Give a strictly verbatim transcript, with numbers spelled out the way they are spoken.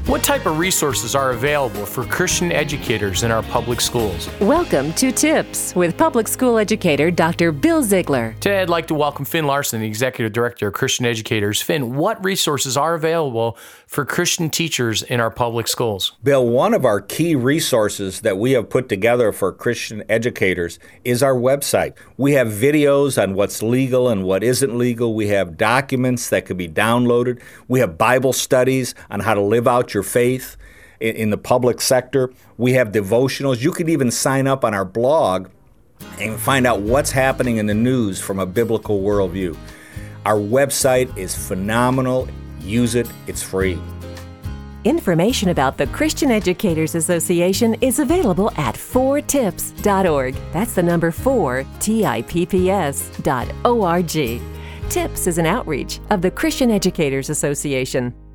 What type of resources are available for Christian educators in our public schools? Welcome to Tips with public school educator Doctor Bill Ziegler. Today I'd like to welcome Finn Larson, the Executive Director of Christian Educators. Finn, what resources are available for Christian teachers in our public schools? Bill, one of our key resources that we have put together for Christian educators is our website. We have videos on what's legal and what isn't legal. We have documents that can be downloaded. We have Bible studies on how to live out your faith in, in the public sector. We have devotionals. You can even sign up on our blog and find out what's happening in the news from a biblical worldview. Our website is phenomenal. Use it. It's free. Information about the Christian Educators Association is available at four tips dot org. That's the number four, T I P P S dot O R G. TIPS is an outreach of the Christian Educators Association.